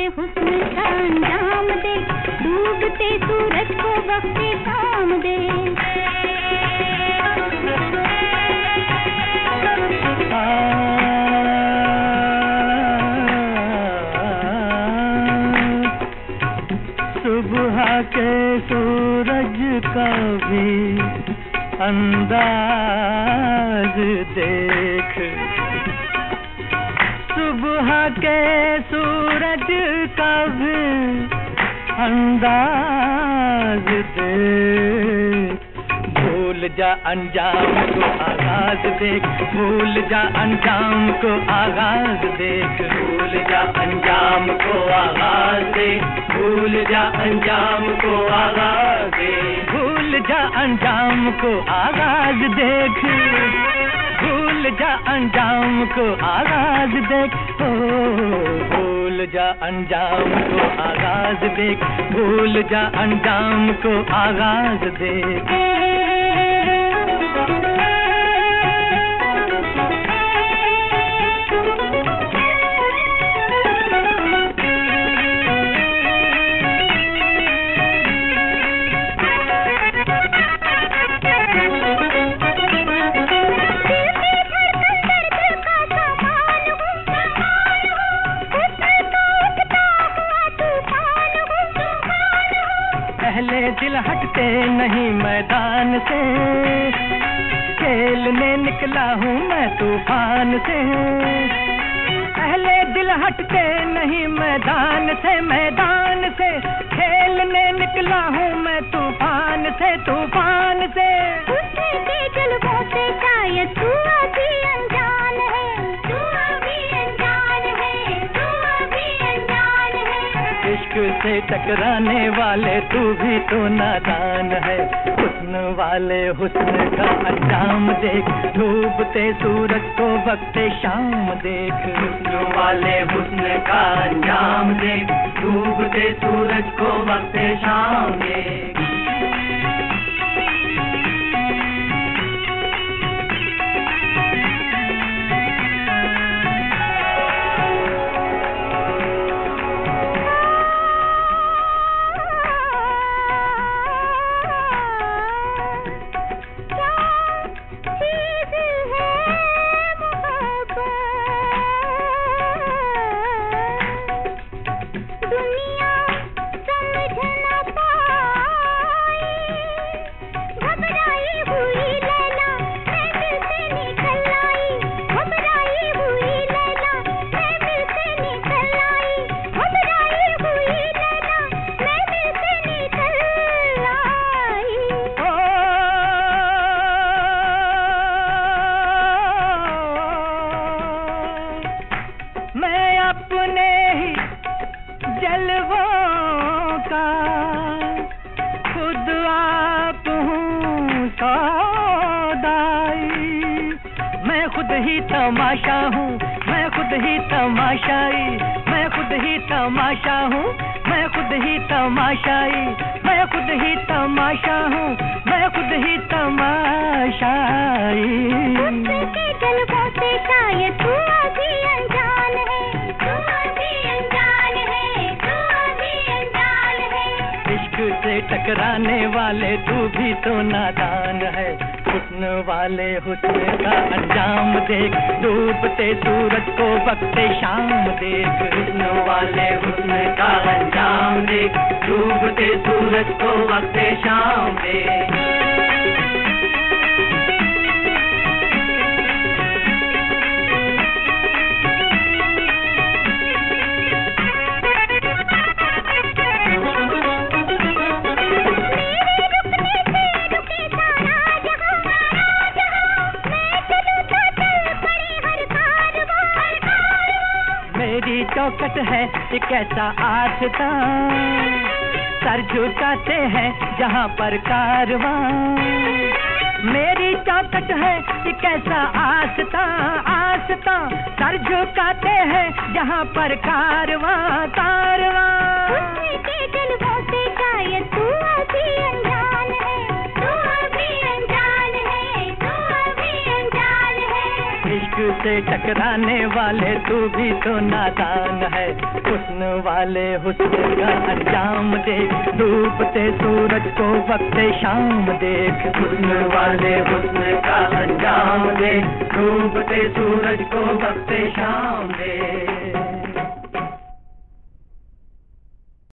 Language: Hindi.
हुस्न का अंजाम दे, डूबते सूरज को वक्त शाम दे। सुबह के सूरज का भी अंदाज देख, सुबह के सूरज का भी अंदाज देख। भूल जा अंजाम को आगाज देख, भूल जा अंजाम को आगाज देख, भूल जा अंजाम को आगाज देख, भूल जा अंजाम को आगाज देख, भूल जा अंजाम को आगाज देख, भूल जा अंजाम को आगाज देख। ओ भूल जा अंजाम को आगाज देख, भूल जा अंजाम को आगाज देख। पहले दिल हटते नहीं मैदान से, खेलने निकला हूँ मैं तूफान से। पहले दिल हटते नहीं मैदान से, मैदान से खेलने निकला हूँ मैं तूफान से, तूफान से। उसके जलवों से शायद तू अभी अनजान है, तू अभी अनजान है, तू अभी अनजान है। इश्क से टकराने वाले तू भी तो नादान है। हुस्न वाले हुस्न का अंजाम देख, डूबते सूरज को वक्त शाम देख। हुस्न वाले हुस्न का अंजाम देख, डूबते सूरज को वक्त शाम देख। अपने ही जलवों का खुद आप हूँ सौदाई। मैं खुद ही तमाशा हूँ, मैं खुद ही तमाशाई, मैं खुद ही तमाशा हूँ, मैं खुद ही तमाशाई, मैं खुद ही तमाशा हूँ, मैं खुद ही तमाशाई। उसके जलवों से शायद तू अभी अनजान है, तू अभी अनजान है, तू अभी अनजान है। इश्क से टकराने वाले तू भी तो नादान है। हुस्न वाले हुस्न का अंजाम देख, डूबते सूरज को वक्त शाम देख। हुस्न वाले हुस्न का अंजाम देख, डूबते सूरज को वक्त शाम देख। मेरी चौखट है एक ऐसा आस्था, सर झुकाते हैं जहाँ पर कारवां। मेरी चौखट है एक ऐसा आस्था, आस्था, सर झुकाते हैं जहाँ पर कारवां, कारवां। उसके जलवों से शायद तू अभी अनजान है, तू अभी अनजान है, तू अभी अनजान है। इश्क तुझसे टकराने वाले तू भी तो नादान है। हुस्न वाले हुस्न का अंजाम देख, डूबते सूरज को वक्त शाम देख। हुस्न वाले हुस्न का अंजाम देख, डूबते सूरज को वक्त शाम देख।